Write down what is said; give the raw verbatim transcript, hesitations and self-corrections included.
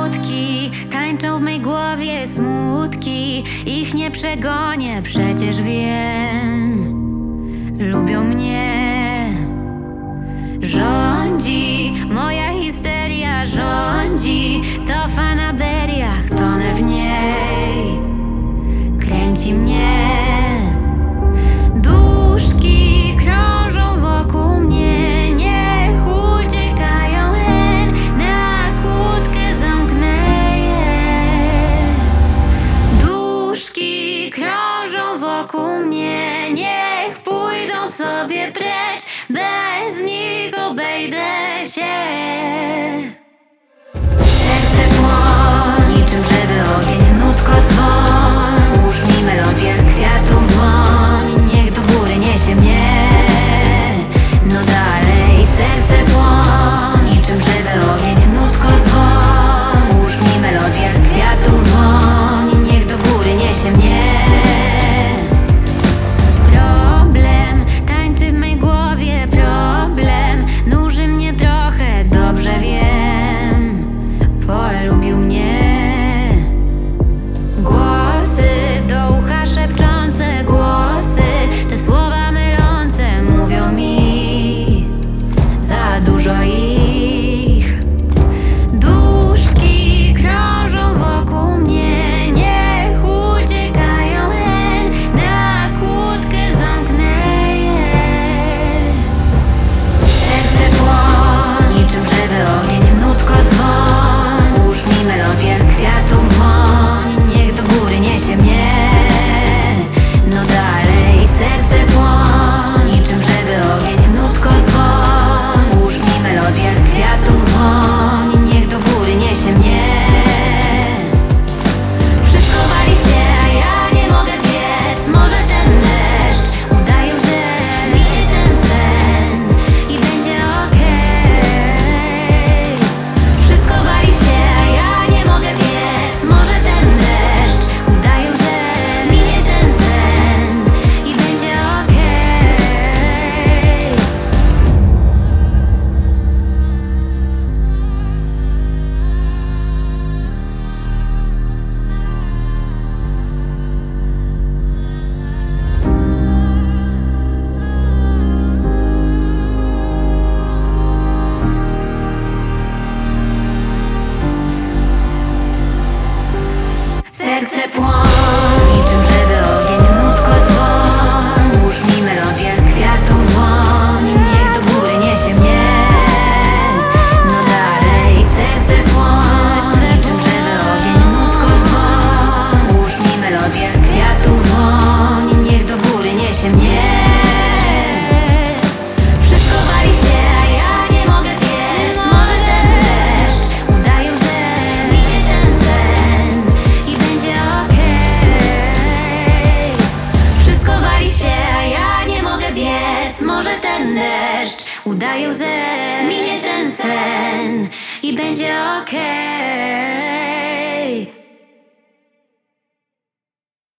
nutki, tańczą w mej głowie smutki. Ich nie przegonię, przecież wiem. Lubią mnie. Rządzi, moja histeria rządzi. To fanaberia, tonę w niej. Kręci mnie. Duszki krążą wokół mnie. Niech uciekają hen. Na kłódkę zamknę je. Duszki krążą wokół mnie. Niech pójdą sobie precz. Bez nich obejdę się. Serce płoń, niczym żywy ogień. Nutko dzwoń, łóż mi melodię kwiatów woń. Niech do góry niesie mnie. No dalej. Serce płoń, niczym żywy ogień. Nutko dzwoń, łóż mi melodię kwiatów woń. Niech do góry niesie mnie. Problem tańczy w mej głowie, problem nuży mnie trochę, dobrze wiem. Poe lubił mnie. Głosy do ucha szepczące, głosy, te słowa mylące mówią mi za dużo ich. Duszki krążą wokół mnie. Niech uciekają hen. Na kłódkę zamknę je. Serce płoń, niczym żywy ogień. Nutko dzwoń, łóż mi melodię kwiatów woń. Niech do góry niesie mnie. No dalej. Serce płoń, niczym żywy ogień. Nutko dzwoń, łóż mi melodię kwiatów woń. Niech do góry niesie mnie. Wszystko wali się, a ja nie mogę biec. Może ten deszcz udaje, że minie ten sen i będzie okej. Wszystko wali się, a ja nie mogę biec. Może ten deszcz udaje, że minie ten sen i będzie okej. Serce płoń, niczym żywy ogień. Nutko dzwoń, łóż mi melodię kwiatów woń. Niech do góry niesie mnie. No dalej. Serce płoń, niczym żywy ogień. Nutko dzwoń, łóż mi melodię kwiatów woń. Niech do góry niesie mnie. Wszystko wali się, a ja nie mogę biec. Może ten deszcz udaje, że minie ten sen i będzie okej. Wszystko wali się, a ja nie mogę biec. Może ten deszcz udaje, że minie ten sen i będzie okej.